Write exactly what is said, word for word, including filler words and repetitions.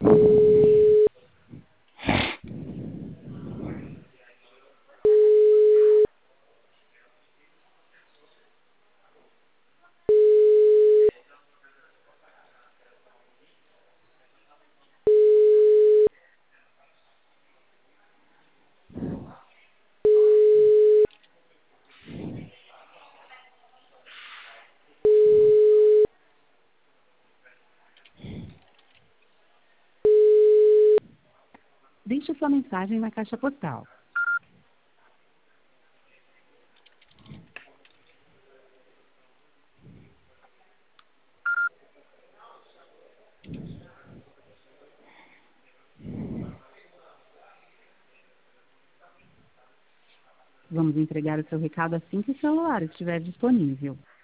Deixe sua mensagem na caixa postal. Vamos entregar o seu recado assim que o celular estiver disponível.